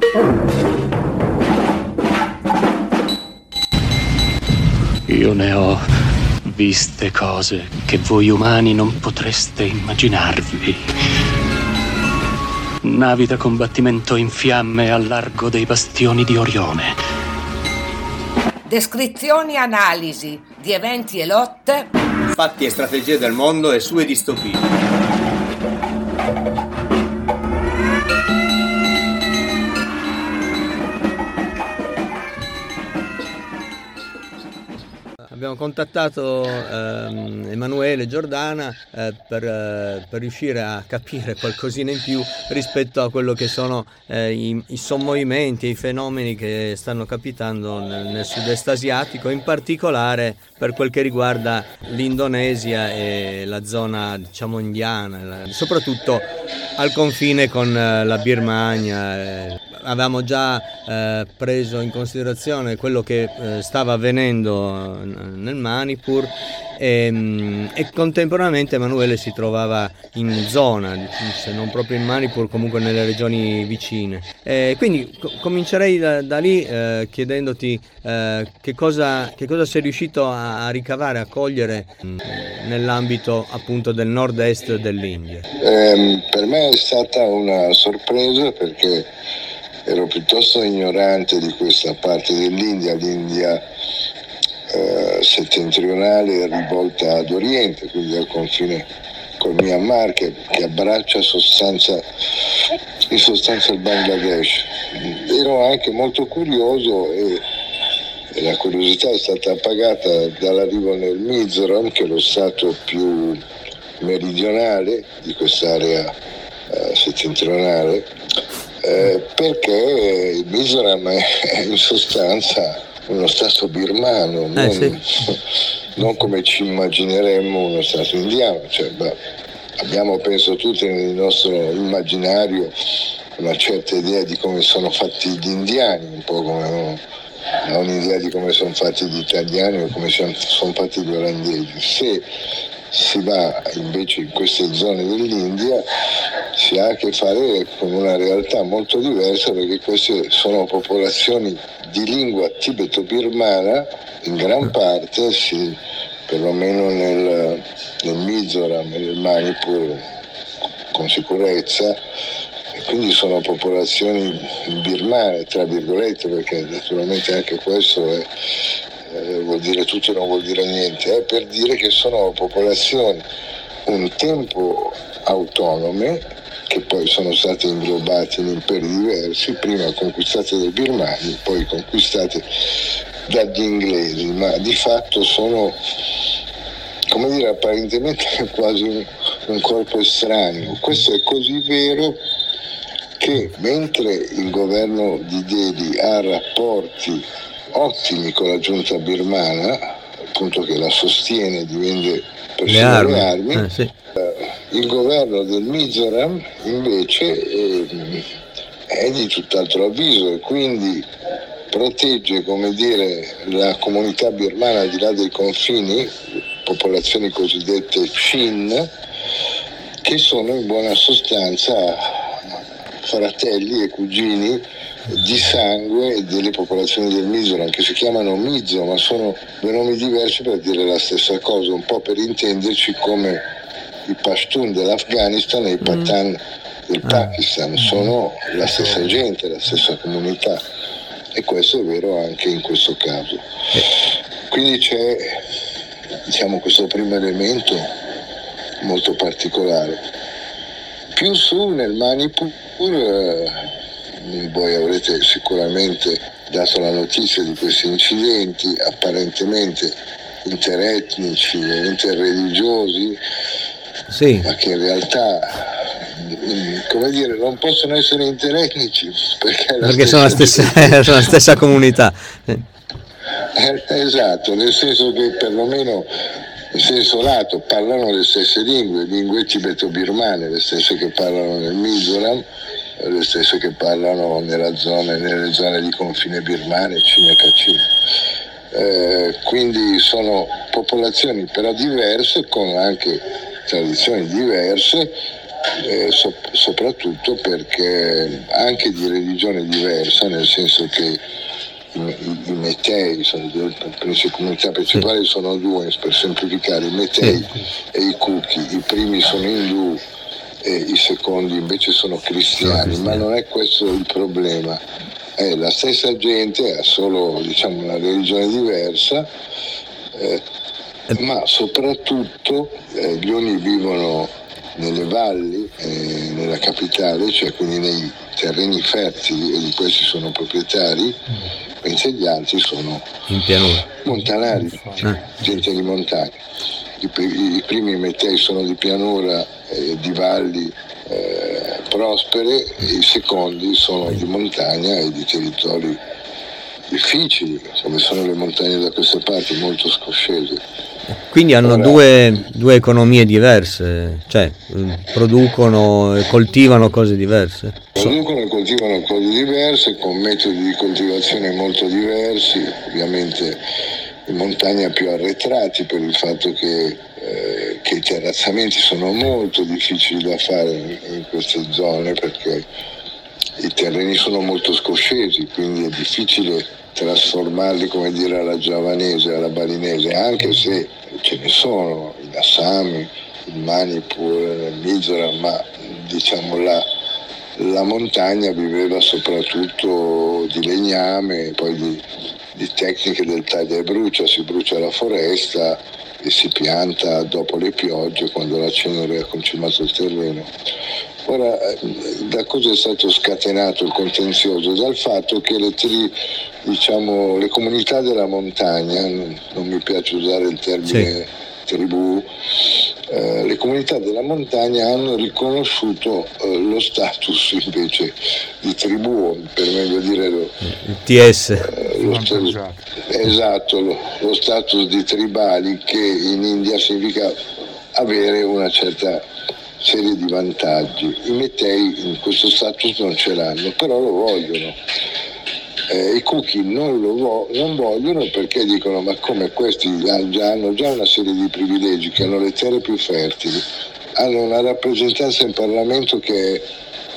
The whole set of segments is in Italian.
Io ne ho viste cose che voi umani non potreste immaginarvi. Navi da combattimento in fiamme al largo dei bastioni di Orione. Descrizioni e analisi di eventi e lotte. Fatti e strategie del mondo e sue distopie. Abbiamo contattato Emanuele Giordana per riuscire a capire qualcosina in più rispetto a quello che sono i sommovimenti e i fenomeni che stanno capitando nel sud-est asiatico, in particolare per quel che riguarda l'Indonesia e la zona, diciamo, indiana, soprattutto al confine con la Birmania. Avevamo già preso in considerazione quello che stava avvenendo nel Manipur e contemporaneamente Emanuele si trovava in zona, se non proprio in Manipur, comunque nelle regioni vicine. Quindi comincerei da lì chiedendoti che cosa sei riuscito a ricavare, a cogliere nell'ambito appunto del nord-est dell'India. Per me è stata una sorpresa perché ero piuttosto ignorante di questa parte dell'India, l'India settentrionale rivolta ad oriente, quindi al confine col Myanmar, che abbraccia in sostanza il Bangladesh. Ero anche molto curioso e la curiosità è stata appagata dall'arrivo nel Mizoram, che è lo stato più meridionale di quest'area settentrionale, perché il Mizoram è in sostanza uno stato birmano, non come ci immagineremmo uno stato indiano. Abbiamo, penso tutti nel nostro immaginario, una certa idea di come sono fatti gli indiani, un po' come un'idea di come sono fatti gli italiani o come sono fatti gli olandesi. Se si va invece in queste zone dell'India si ha a che fare con una realtà molto diversa, perché queste sono popolazioni di lingua tibeto-birmana in gran parte, perlomeno nel Mizoram e nel Manipur con sicurezza, e quindi sono popolazioni birmane, tra virgolette, perché naturalmente anche questo vuol dire tutto e non vuol dire niente, è per dire che sono popolazioni un tempo autonome, che poi sono state inglobate in imperi diversi, prima conquistate dai birmani, poi conquistate dagli inglesi, ma di fatto sono, come dire, apparentemente quasi un corpo estraneo. Questo è così vero che mentre il governo di Delhi ha rapporti ottimi con la giunta birmana, appunto, che la sostiene, divende persino le armi, sì. Il governo del Mizoram invece è di tutt'altro avviso e quindi protegge, come dire, la comunità birmana al di là dei confini, popolazioni cosiddette Chin, che sono in buona sostanza fratelli e cugini di sangue delle popolazioni del Mizoram, che si chiamano Mizo, ma sono due nomi diversi per dire la stessa cosa, un po' per intenderci come i Pashtun dell'Afghanistan e i Pathan del Pakistan, sono la stessa gente, la stessa comunità, e questo è vero anche in questo caso. Quindi c'è, diciamo, questo primo elemento molto particolare. Più su nel Manipur, voi avrete sicuramente dato la notizia di questi incidenti apparentemente interetnici e interreligiosi, sì, ma che in realtà, come dire, non possono essere interetnici perché sono la stessa comunità. Esatto, nel senso che perlomeno in senso lato parlano le stesse lingue tibeto-birmane, le stesse che parlano nel Mizoram, le stesse che parlano nelle zone di confine birmane, Cina e Kachin. Quindi sono popolazioni però diverse, con anche tradizioni diverse, soprattutto perché anche di religione diversa, nel senso che i Metei, le comunità principali sono due, per semplificare, i Metei e i Kuki. I primi sono indù e i secondi invece sono cristiani, ma non è questo il problema. La stessa gente ha solo una religione diversa, ma soprattutto gli uni vivono nelle valli, nella capitale, cioè quindi nei terreni fertili, e di questi sono proprietari, mentre gli altri sono in pianura, montanari, gente di montagna. I primi Metei sono di pianura, di valli prospere, e i secondi sono di montagna e di territori difficili, come sono le montagne da queste parti, molto scoscese. Quindi hanno due economie diverse, cioè producono e coltivano cose diverse. Producono e coltivano cose diverse, con metodi di coltivazione molto diversi, ovviamente in montagna più arretrati, per il fatto che i terrazzamenti sono molto difficili da fare in queste zone, perché i terreni sono molto scoscesi, quindi è difficile trasformarli, come dire, alla giavanese, alla balinese, anche se ce ne sono in Assam, in Manipur, nel Mizoram, ma diciamo la montagna viveva soprattutto di legname, poi di tecniche del taglia e brucia. Si brucia la foresta e si pianta dopo le piogge, quando la cenere ha consumato il terreno. Ora, da cosa è stato scatenato il contenzioso? Dal fatto che le comunità della montagna, non mi piace usare il termine tribù, le comunità della montagna hanno riconosciuto lo status invece di tribù, per meglio dire il TS. Lo status di tribali, che in India significa avere una certa serie di vantaggi. I Metei in questo status non ce l'hanno, però lo vogliono. I Kuki non vogliono, perché dicono: ma come, questi hanno già una serie di privilegi, che hanno le terre più fertili, hanno una rappresentanza in Parlamento che è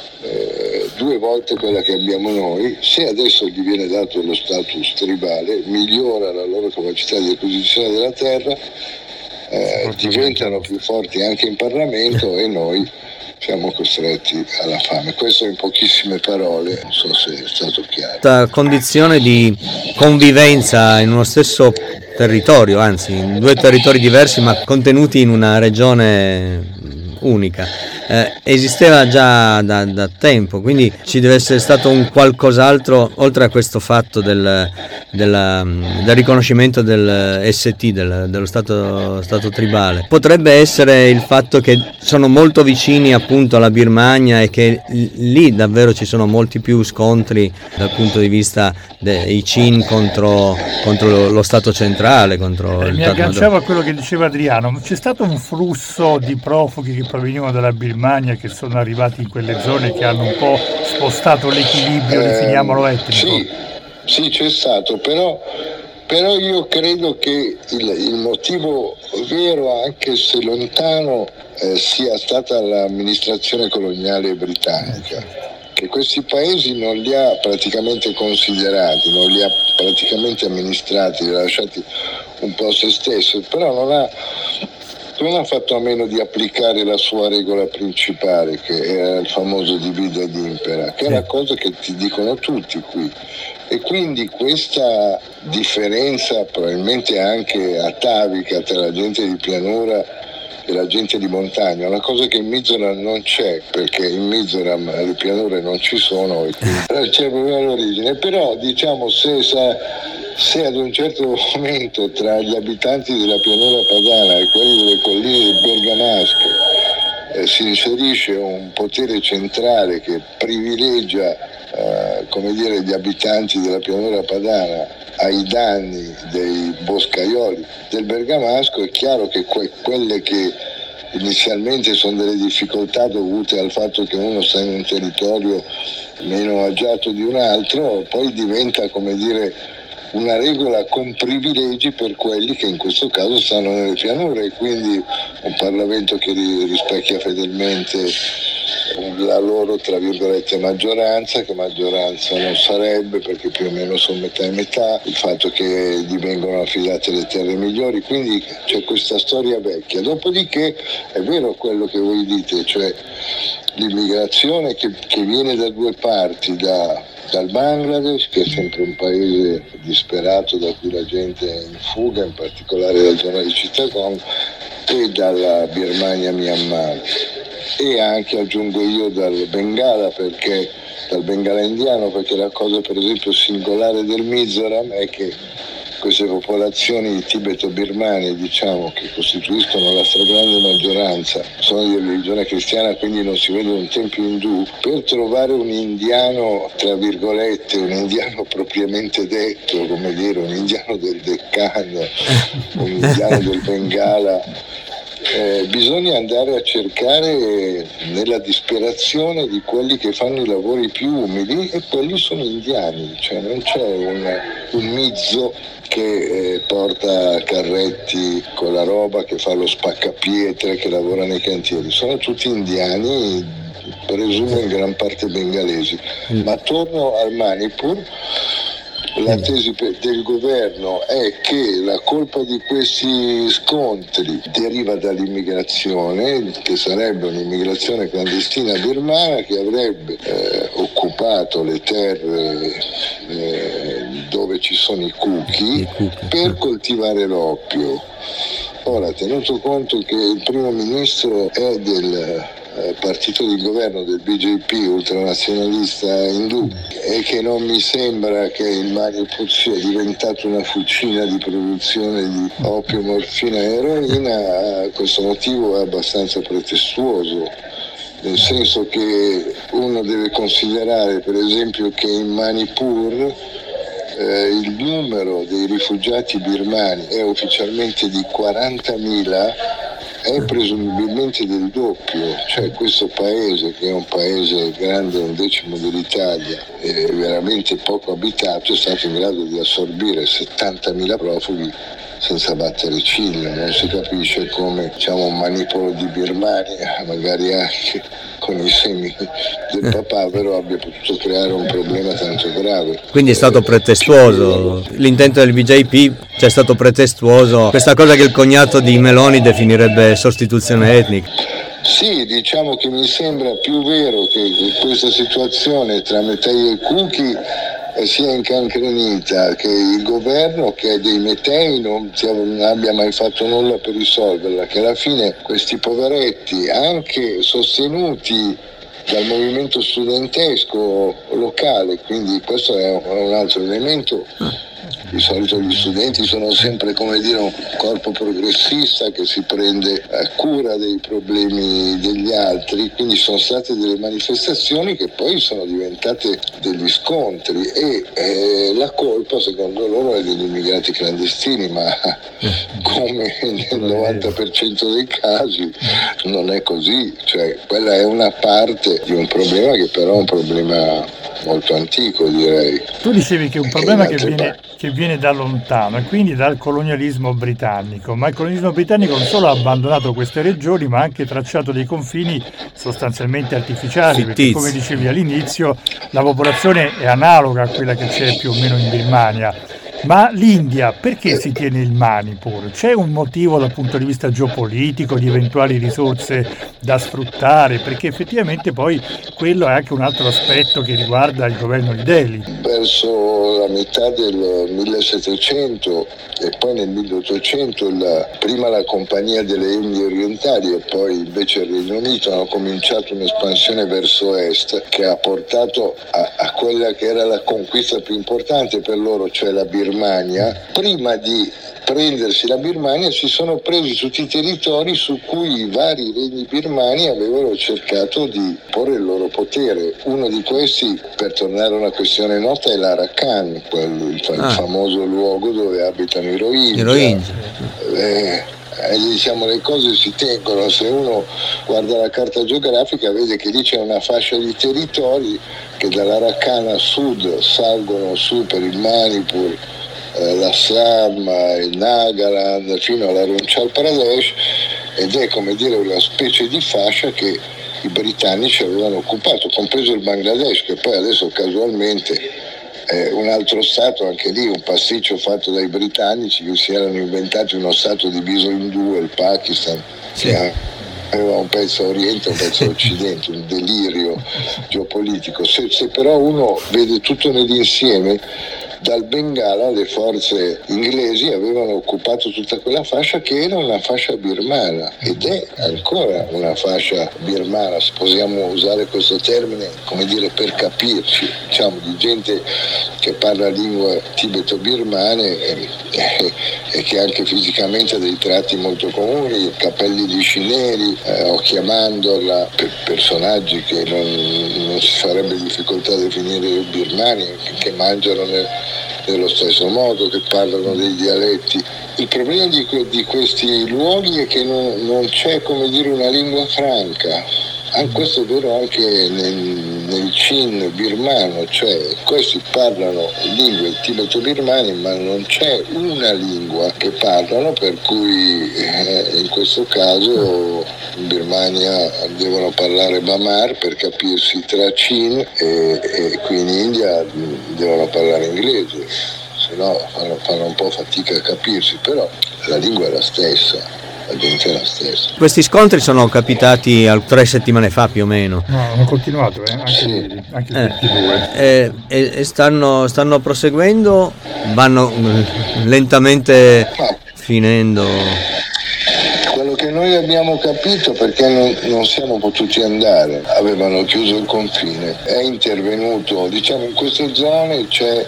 2 volte quella che abbiamo noi. Se adesso gli viene dato lo status tribale, migliora la loro capacità di acquisizione della terra, diventano più forti anche in Parlamento, e noi siamo costretti alla fame. Questo in pochissime parole, non so se è stato chiaro. Questa condizione di convivenza in uno stesso territorio, anzi in 2 territori diversi ma contenuti in una regione unica, esisteva già da tempo, quindi ci deve essere stato un qualcos'altro oltre a questo fatto del riconoscimento del ST, dello stato tribale. Potrebbe essere il fatto che sono molto vicini appunto alla Birmania, e che lì davvero ci sono molti più scontri dal punto di vista dei Chin contro lo Stato centrale, mi agganciavo a quello che diceva Adriano. C'è stato un flusso di profughi che provenivano dalla Birmania, che sono arrivati in quelle zone, che hanno un po' spostato l'equilibrio, definiamolo etnico. Sì, c'è stato, però io credo che il motivo vero, anche se lontano, sia stata l'amministrazione coloniale britannica, che questi paesi non li ha praticamente considerati, non li ha praticamente amministrati, li ha lasciati un po' a se stesso, però non ha fatto a meno di applicare la sua regola principale, che era il famoso divide ed impera, che è una cosa che ti dicono tutti qui. E quindi questa differenza, probabilmente anche atavica, tra la gente di pianura e la gente di montagna, una cosa che in Mizoram non c'è, perché in Mizoram le pianure non ci sono, e quindi c'è proprio l'origine. Però diciamo, se ad un certo momento tra gli abitanti della pianura padana e quelli delle colline del Bergamasco si inserisce un potere centrale che privilegia gli abitanti della pianura padana ai danni dei boscaioli del Bergamasco, è chiaro che quelle che inizialmente sono delle difficoltà dovute al fatto che uno sta in un territorio meno agiato di un altro, poi diventa, una regola con privilegi per quelli che in questo caso stanno nelle pianure, e quindi un Parlamento che rispecchia fedelmente la loro, tra virgolette, maggioranza, che maggioranza non sarebbe perché più o meno sono metà e metà, il fatto che gli vengono affidate le terre migliori, quindi c'è questa storia vecchia. Dopodiché è vero quello che voi dite, cioè l'immigrazione che viene da due parti, dal Bangladesh, che è sempre un paese disperato da cui la gente è in fuga, in particolare dalla zona di Chittagong, e dalla Birmania-Myanmar, e anche, aggiungo io, dal Bengala indiano, perché la cosa per esempio singolare del Mizoram è che queste popolazioni tibeto-birmane, diciamo, che costituiscono la stragrande maggioranza, sono di religione cristiana, quindi non si vede un tempio indù. Per trovare un indiano, tra virgolette, un indiano propriamente detto, come dire, un indiano del Deccan, un indiano del Bengala, bisogna andare a cercare nella disperazione di quelli che fanno i lavori più umili, e quelli sono indiani, cioè non c'è un mizzo che porta carretti con la roba, che fa lo spaccapietre, che lavora nei cantieri, sono tutti indiani, presumo in gran parte bengalesi. Ma torno al Manipur. La tesi del governo è che la colpa di questi scontri deriva dall'immigrazione, che sarebbe un'immigrazione clandestina birmana che avrebbe occupato le terre dove ci sono i kuki per coltivare l'oppio. Ora, tenuto conto che il primo ministro è del partito di governo del BJP, ultranazionalista indù, e che non mi sembra che il Manipur sia diventato una fucina di produzione di oppio, morfina e eroina, questo motivo è abbastanza pretestuoso, nel senso che uno deve considerare per esempio che in Manipur il numero dei rifugiati birmani è ufficialmente di 40.000, è presumibilmente del doppio, cioè questo paese, che è un paese grande, 1/10 dell'Italia, e veramente poco abitato, è stato in grado di assorbire 70.000 profughi senza battere ciglio. Non si capisce come, diciamo, un manipolo di Birmania, magari anche con i semi del papà, però abbia potuto creare un problema tanto grave. Quindi è stato pretestuoso l'intento del BJP, cioè è stato pretestuoso questa cosa che il cognato di Meloni definirebbe sostituzione etnica. Sì, diciamo che mi sembra più vero che questa situazione tra Mettei e Cucchi sia incancrenita, che il governo, che è dei Mettei, non abbia mai fatto nulla per risolverla, che alla fine questi poveretti, anche sostenuti dal movimento studentesco locale, quindi questo è un altro elemento. Di solito gli studenti sono sempre, come dire, un corpo progressista che si prende cura dei problemi degli altri, quindi sono state delle manifestazioni che poi sono diventate degli scontri, e la colpa secondo loro è degli immigrati clandestini, ma come nel 90% dei casi non è così, cioè quella è una parte di un problema che però è un problema molto antico, direi. Tu dicevi che è un problema che viene da lontano, e quindi dal colonialismo britannico, ma il colonialismo britannico non solo ha abbandonato queste regioni, ma ha anche tracciato dei confini sostanzialmente artificiali, perché come dicevi all'inizio la popolazione è analoga a quella che c'è più o meno in Birmania. Ma l'India, perché si tiene il Manipur? C'è un motivo dal punto di vista geopolitico, di eventuali risorse da sfruttare? Perché effettivamente poi quello è anche un altro aspetto che riguarda il governo di Delhi. Verso la metà del 1700 e poi nel 1800 prima la Compagnia delle Indie Orientali e poi invece il Regno Unito hanno cominciato un'espansione verso est che ha portato a quella che era la conquista più importante per loro, cioè la Birmania. Prima di prendersi la Birmania si sono presi tutti i territori su cui i vari regni birmani avevano cercato di porre il loro potere. Uno di questi, per tornare a una questione nota, è l'Arakan, il famoso luogo dove abitano i Rohingya. Diciamo, le cose si tengono. Se uno guarda la carta geografica vede che lì c'è una fascia di territori che dall'Arakan a sud salgono su per il Manipur l'Assam, il Nagaland, fino all'Arunachal Pradesh, ed è come dire una specie di fascia che i britannici avevano occupato, compreso il Bangladesh, che poi adesso casualmente è un altro stato, anche lì un pasticcio fatto dai britannici che si erano inventati uno stato diviso in due, il Pakistan, che aveva un pezzo a oriente e un pezzo a occidente, un delirio geopolitico. Se però uno vede tutto nell'insieme, dal Bengala le forze inglesi avevano occupato tutta quella fascia che era una fascia birmana ed è ancora una fascia birmana, se possiamo usare questo termine, come dire, per capirci, diciamo, di gente che parla lingue tibeto-birmane e che anche fisicamente ha dei tratti molto comuni, capelli lisci neri, occhi a mandorla, personaggi che non si farebbe difficoltà a definire birmani, che mangiano nello stesso modo, che parlano dei dialetti. Il problema di questi luoghi è che non c'è, come dire, una lingua franca. Questo è vero anche nel Chin birmano, cioè questi parlano lingue tibeto-birmane ma non c'è una lingua che parlano, per cui in questo caso in Birmania devono parlare Bamar per capirsi tra Chin e qui in India devono parlare inglese, se no fanno un po' fatica a capirsi, però la lingua è la stessa. La gente è la stessa. Questi scontri sono capitati 3 settimane fa più o meno. No, hanno continuato, anche sì. Anche il 22. E stanno proseguendo, vanno lentamente finendo. Quello che noi abbiamo capito, perché non siamo potuti andare, avevano chiuso il confine, è intervenuto, diciamo, in queste zone c'è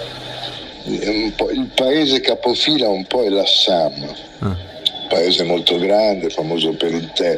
il paese capofila, un po' è l'Assam. Paese molto grande, famoso per il tè,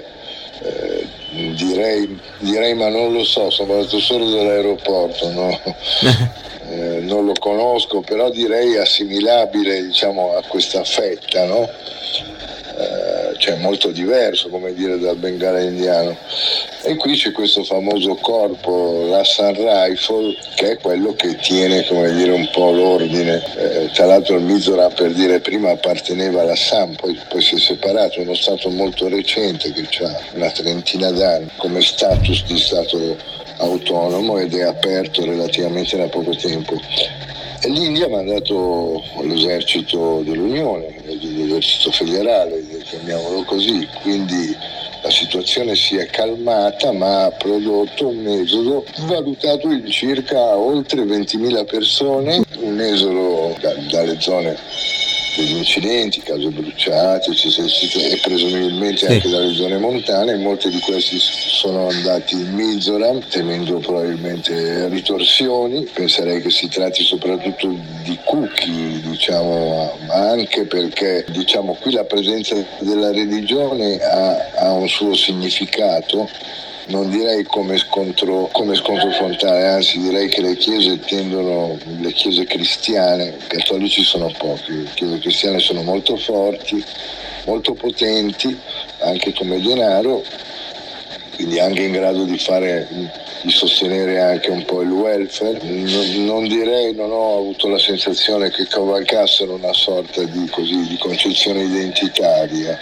direi ma non lo so, sono andato solo dall'aeroporto, no? Non lo conosco, però direi assimilabile, diciamo, a questa fetta, no? Cioè molto diverso, come dire, dal Bengala indiano. E qui c'è questo famoso corpo, l'Assam Rifle, che è quello che tiene, come dire, un po' l'ordine. Tra l'altro il Mizoram, per dire, prima apparteneva all'Assam, poi si è separato, è uno stato molto recente che ha una trentina d'anni come status di stato autonomo ed è aperto relativamente da poco tempo. E l'India ha mandato l'esercito dell'Unione, l'esercito federale, chiamiamolo così, quindi la situazione si è calmata, ma ha prodotto un esodo valutato in circa oltre 20.000 persone, un esodo dalle zone degli incidenti, case bruciate, e presumibilmente anche dalle zone montane. Molti di questi sono andati in Mizoram temendo probabilmente ritorsioni. Penserei che si tratti soprattutto di Kuki, diciamo, ma anche perché, diciamo, qui la presenza della religione ha un suo significato. Non direi come scontro frontale, anzi direi che le chiese cristiane, cattolici sono pochi, le chiese cristiane sono molto forti, molto potenti, anche come denaro, quindi anche in grado di sostenere anche un po' il welfare. Non ho avuto la sensazione che cavalcassero una sorta di concezione identitaria.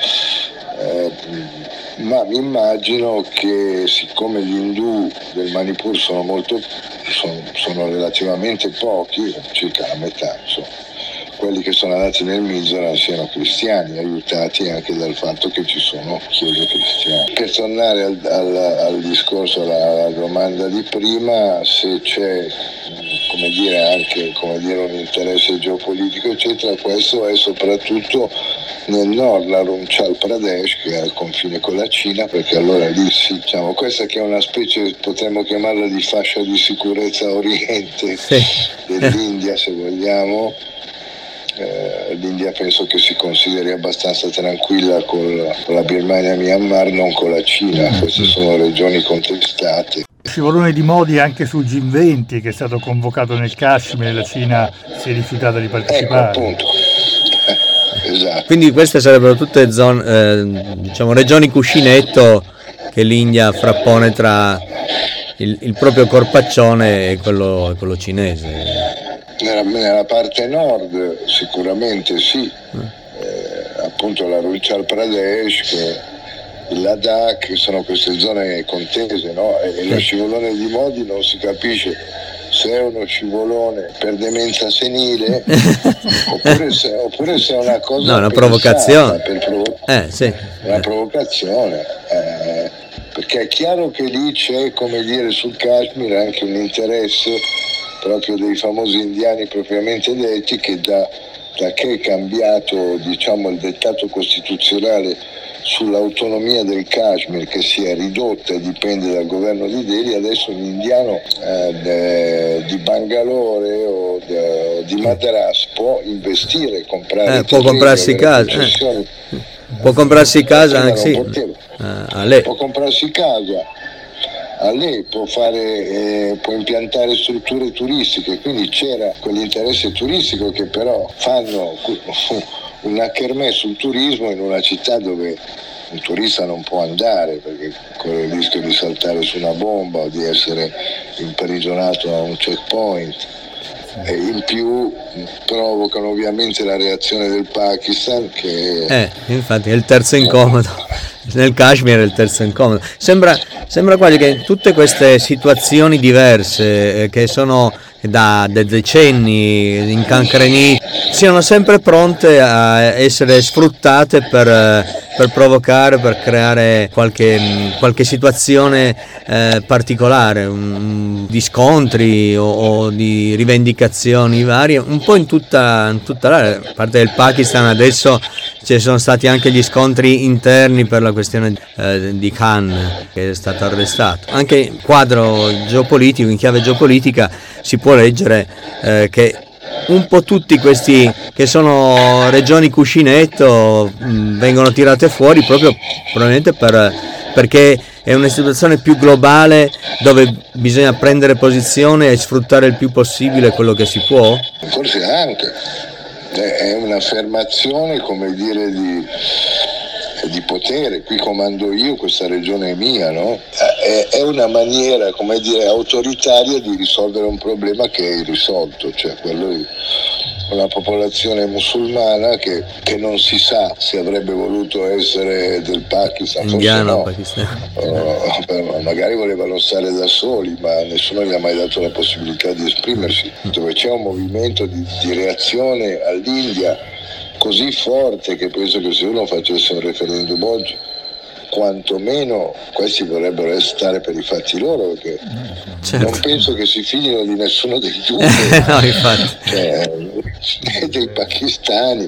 Ma mi immagino che, siccome gli indù del Manipur sono relativamente pochi, circa la metà, insomma, quelli che sono andati nel Mizoram siano cristiani, aiutati anche dal fatto che ci sono chiese cristiane. Per tornare al discorso, alla domanda di prima, se c'è, come dire, anche, come dire, un interesse geopolitico eccetera, questo è soprattutto nel nord, l'Arunachal Pradesh, che è al confine con la Cina, perché allora lì diciamo, questa che è una specie, potremmo chiamarla, di fascia di sicurezza oriente dell'India, se vogliamo. L'India penso che si consideri abbastanza tranquilla con la Birmania e Myanmar, non con la Cina. Queste sono regioni contestate. Scivolone di Modi anche sul G20 che è stato convocato nel Kashmir, la Cina si è rifiutata di partecipare. Ecco, appunto. Esatto. Quindi queste sarebbero tutte zone, diciamo, regioni cuscinetto che l'India frappone tra il proprio corpaccione e quello cinese. Nella parte nord sicuramente sì, appunto l'Arunachal Pradesh, il Ladakh, che sono queste zone contese, no? E lo scivolone di Modi non si capisce se è uno scivolone per demenza senile oppure se è una cosa, no, una provocazione, sì. Una provocazione, perché è chiaro che lì c'è, come dire, sul Kashmir anche un interesse proprio dei famosi indiani propriamente detti, che da che è cambiato, diciamo, il dettato costituzionale sull'autonomia del Kashmir, che si è ridotta e dipende dal governo di Delhi, adesso un indiano di Bangalore o di Madras può investire, comprare può comprarsi casa, può comprarsi casa anche sì. Può comprarsi casa a lei, può impiantare strutture turistiche, quindi c'era quell'interesse turistico che però fanno una kermesse sul turismo in una città dove un turista non può andare perché corre il rischio di saltare su una bomba o di essere imprigionato a un checkpoint, e in più provocano ovviamente la reazione del Pakistan, che infatti è il terzo incomodo. Nel Kashmir è il terzo incomodo. Sembra quasi che tutte queste situazioni diverse che sono da decenni incancrenite siano sempre pronte a essere sfruttate per provocare, per creare qualche situazione particolare, di scontri o di rivendicazioni varie, un po' in tutta l'area. A parte del Pakistan adesso ci sono stati anche gli scontri interni per la questione di Khan, che è stato arrestato. Anche in quadro geopolitico, in chiave geopolitica, si può leggere che un po' tutti questi che sono regioni cuscinetto vengono tirate fuori proprio probabilmente perché è una situazione più globale dove bisogna prendere posizione e sfruttare il più possibile quello che si può. Forse anche è un'affermazione, come dire, di potere. Qui comando io, questa regione è mia, no? È una maniera, come dire, autoritaria di risolvere un problema che è irrisolto, cioè quello di una popolazione musulmana che non si sa se avrebbe voluto essere del Pakistan, indiano, forse no, magari volevano stare da soli, ma nessuno gli ha mai dato la possibilità di esprimersi. Dove c'è un movimento di reazione all'India così forte che penso che se uno facesse un referendum oggi, quantomeno questi vorrebbero stare per i fatti loro, perché non penso che si fidino di nessuno dei due, no, infatti. Né dei pakistani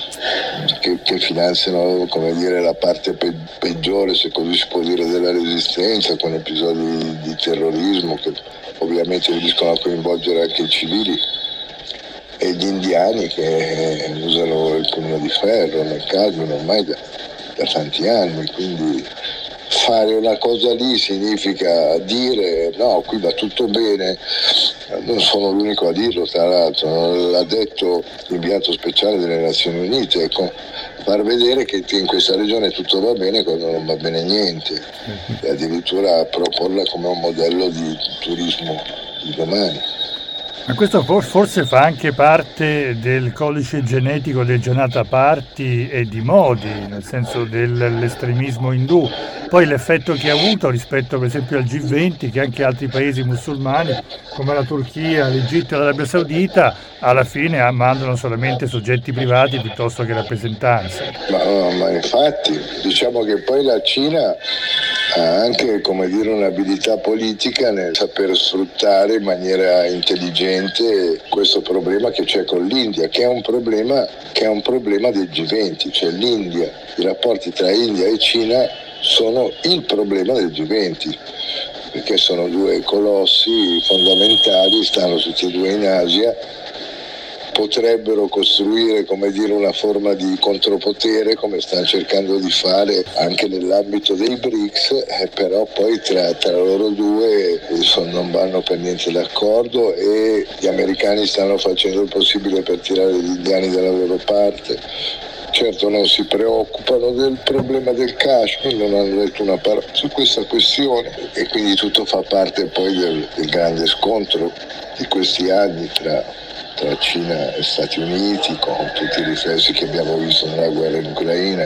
che finanziano, come dire, la parte peggiore, se così si può dire, della resistenza, con episodi di terrorismo che ovviamente riescono a coinvolgere anche i civili, e gli indiani che usano il pugno di ferro nel Kashmir ormai da tanti anni. Quindi fare una cosa lì significa dire no, qui va tutto bene. Non sono l'unico a dirlo, tra l'altro, l'ha detto l'inviato speciale delle Nazioni Unite, ecco, far vedere che in questa regione tutto va bene quando non va bene niente, e addirittura proporla come un modello di turismo di domani. Ma questo forse fa anche parte del codice genetico del Janata Party e di Modi, nel senso dell'estremismo indù. Poi l'effetto che ha avuto rispetto per esempio al G20, che anche altri paesi musulmani come la Turchia, l'Egitto e l'Arabia Saudita alla fine mandano solamente soggetti privati piuttosto che rappresentanze. Ma infatti diciamo che poi la Cina ha anche, come dire, un'abilità politica nel saper sfruttare in maniera intelligente questo problema che c'è con l'India, che è un problema del G20, cioè l'India, i rapporti tra India e Cina sono il problema del G20, perché sono due colossi fondamentali, stanno tutti e due in Asia, potrebbero costruire, come dire, una forma di contropotere come stanno cercando di fare anche nell'ambito dei BRICS, però poi tra loro due non vanno per niente d'accordo, e gli americani stanno facendo il possibile per tirare gli indiani dalla loro parte. Certo non si preoccupano del problema del Kashmir, non hanno detto una parola su questa questione, e quindi tutto fa parte poi del grande scontro di questi anni tra tra Cina e Stati Uniti, con tutti i riflessi che abbiamo visto nella guerra in Ucraina.